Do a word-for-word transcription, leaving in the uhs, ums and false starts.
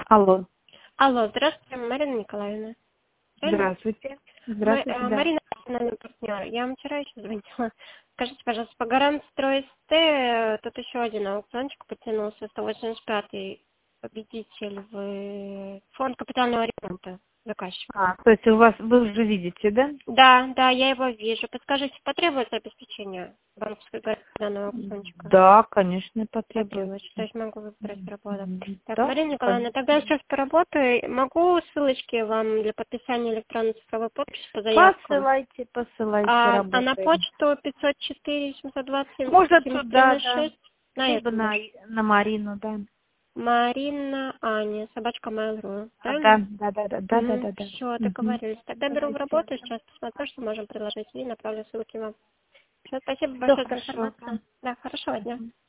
Алло. Алло, здравствуйте, Марина Николаевна. Правильно? Здравствуйте. Ма- Здравствуйте, э, да. Марина, профессиональный партнер. Я вам вчера еще звонила. Скажите, пожалуйста, по Гарантстрой СТ э, тут еще один аукциончик потянулся, сто восемьдесят пятый победитель в э, фонд капитального ремонта заказчик. А, то есть у вас, вы уже видите, да? Да, да, я его вижу. Подскажите, потребуется обеспечение банковской гарантии данного аукциончика? Да, конечно, потребуется. Потребуется, то есть могу выбрать работу. Мгм. Так, Да, Марина Николаевна, конечно. тогда я сейчас поработаю. Могу ссылочки вам для подписания электронной цифровой подписи по заявкам? Посылайте, посылайте, А, а на работаем. почту пятьсот четыре семьсот двадцать Можно семьдесят три туда, ноль да. шесть на Либо эту на, же. на Марину, да. Марина Аня, собачка Mail.ru, А, да, правильно? да, да, да, да, да, Угу, да, да. все, Мгм. договорились. Тогда беру в Давайте. работу, сейчас посмотрю, что можем предложить, и направлю ссылки вам. Все, спасибо Все большое за хорошо. информацию. Да, хорошего дня.